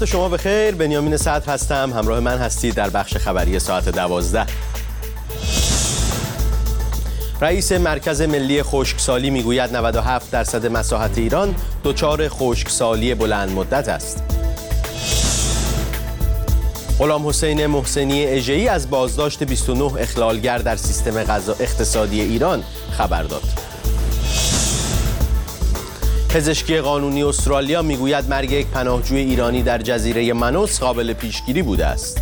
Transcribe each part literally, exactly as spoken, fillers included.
وقت شما بخیر. بنیامین صدر هستم. همراه من هستید در بخش خبری ساعت دوازده. رئیس مرکز ملی خشکسالی میگوید نود و هفت درصد مساحت ایران دچار خشکسالی بلند مدت است. غلام حسین محسنی اژه‌ای از بازداشت بیست و نه اخلالگر در سیستم اقتصادی ایران خبر داد. پزشکی قانونی استرالیا میگوید مرگ یک پناهجوی ایرانی در جزیره منوس قابل پیشگیری بوده است.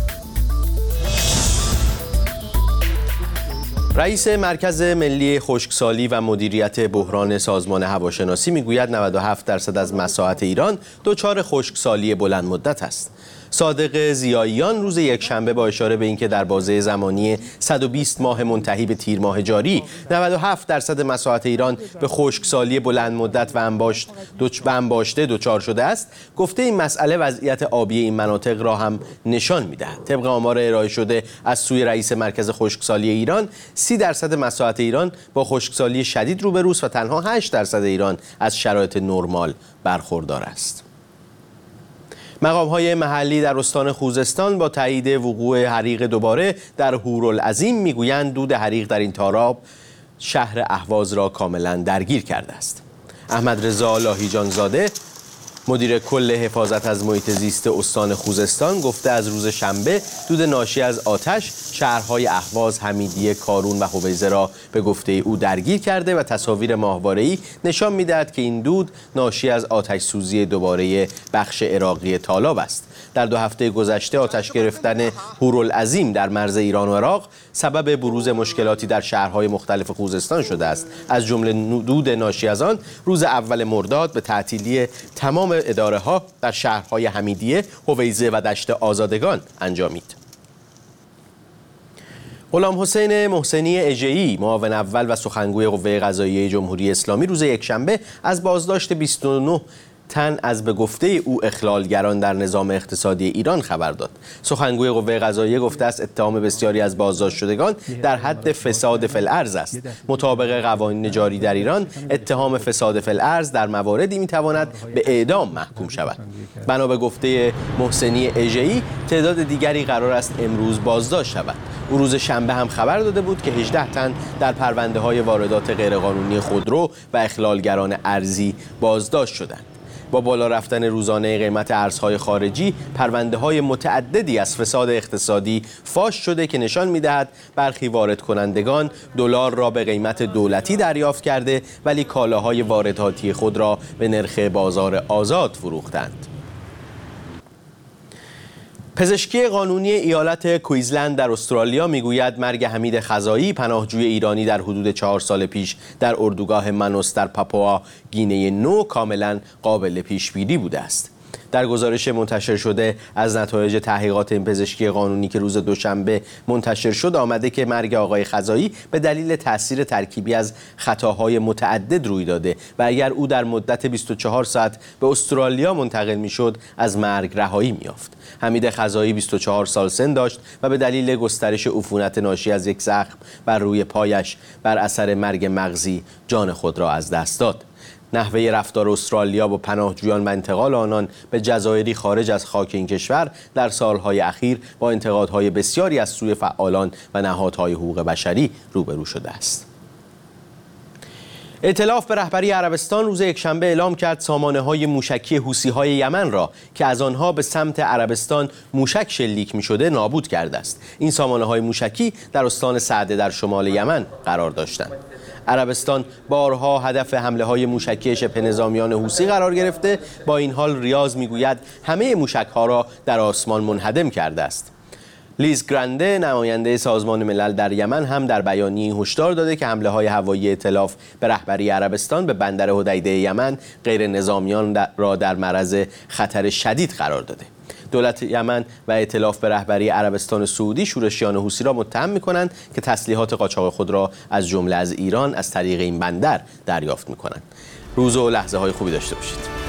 رئیس مرکز ملی خشکسالی و مدیریت بحران سازمان هواشناسی میگوید نود و هفت درصد از مساحت ایران دچار خشکسالی بلند مدت است. صادق ضیاییان روز یکشنبه با اشاره به اینکه در بازه زمانی صد و بیست ماه منتهی به تیر ماه جاری نود و هفت درصد مساحت ایران به خشکسالی بلند مدت و انباشت و انباشته دچار شده است، گفته این مسئله وضعیت آبی این مناطق را هم نشان می‌دهد. طبق آمار ارائه شده از سوی رئیس مرکز خشکسالی ایران، سی درصد مساحت ایران با خشکسالی شدید روبروست و تنها هشت درصد ایران از شرایط نرمال برخوردار است. مقام‌های محلی در استان خوزستان با تایید وقوع حریق دوباره در هورالعظیم میگویند دود حریق در این تاراب شهر اهواز را کاملا درگیر کرده است. احمد رضا لاهیجان زاده مدیر کل حفاظت از محیط زیست استان خوزستان گفته از روز شنبه دود ناشی از آتش شهرهای اهواز، حمیدیه، کارون و هویزه را به گفته او درگیر کرده و تصاویر ماهواره‌ای نشان می‌دهد که این دود ناشی از آتش سوزی دوباره بخش عراقی تالاب است. در دو هفته گذشته آتش گرفتن هورالعظیم در مرز ایران و عراق سبب بروز مشکلاتی در شهرهای مختلف خوزستان شده است. از جمله دود ناشی از آن روز اول مرداد به تعطیلی تمام اداره‌ها در شهرهای حمیدیه، هویزه و دشت آزادگان انجامید. غلام حسین محسنی اژه‌ای معاون اول و سخنگوی قوه قضاییه جمهوری اسلامی روز یکشنبه از بازداشت بیست و نه تن از به گفته او اخلالگران در نظام اقتصادی ایران خبر داد. سخنگوی قوه قضاییه گفته است اتهام بسیاری از بازداشت شدگان در حد فساد فی الارض است. مطابق قوانین جاری در ایران اتهام فساد فی الارض در مواردی میتواند به اعدام محکوم شود. بنا به گفته محسنی اژه‌ای تعداد دیگری قرار است امروز بازداشت شود. او روز شنبه هم خبر داده بود که هجده تن در پرونده‌های واردات غیرقانونی خودرو و اخلالگران ارضی بازداشت شدند. با بالا رفتن روزانه قیمت ارزهای خارجی، پرونده‌های متعددی از فساد اقتصادی فاش شده که نشان می‌دهد برخی وارد کنندگان دلار را به قیمت دولتی دریافت کرده ولی کالاهای وارداتی خود را به نرخ بازار آزاد فروختند. پزشکی قانونی ایالت کویزلند در استرالیا میگوید مرگ حمید خزایی پناهجوی ایرانی در حدود چهار سال پیش در اردوگاه منوس در پاپوا گینه نو کاملا قابل پیش بینی بوده است. در گزارش منتشر شده از نتایج تحقیقات این پزشکی قانونی که روز دوشنبه منتشر شد آمده که مرگ آقای خزایی به دلیل تاثیر ترکیبی از خطاهای متعدد روی داده و اگر او در مدت بیست و چهار ساعت به استرالیا منتقل میشد از مرگ رهایی میافت. حمید خزایی بیست و چهار سال سن داشت و به دلیل گسترش عفونت ناشی از یک زخم بر روی پایش بر اثر مرگ مغزی جان خود را از دست داد. نحوه رفتار استرالیا با پناهجویان و انتقال آنان به جزایری خارج از خاک این کشور در سالهای اخیر با انتقادهای بسیاری از سوی فعالان و نهادهای حقوق بشری روبرو شده است. ائتلاف به رهبری عربستان روز یکشنبه اعلام کرد سامانه‌های موشکی حوثی‌های یمن را که از آنها به سمت عربستان موشک شلیک می‌شده نابود کرده است. این سامانه‌های موشکی در استان سعده در شمال یمن قرار داشتند. عربستان بارها هدف حمله‌های موشکی شبه نظامیان حوثی قرار گرفته، با این حال ریاض می‌گوید همه موشک‌ها را در آسمان منهدم کرده است. لیز گرانده نماینده سازمان ملل در یمن هم در بیانیه‌ای هشدار داده که حمله‌های هوایی ائتلاف به رهبری عربستان به بندر حدیده یمن غیر نظامیان را در معرض خطر شدید قرار داده. دولت یمن و ائتلاف به رهبری عربستان سعودی شورشیان حوثی را متهم می‌کنند که تسلیحات قاچاق خود را از جمله از ایران از طریق این بندر دریافت می‌کنند. روز و لحظه‌های خوبی داشته باشید.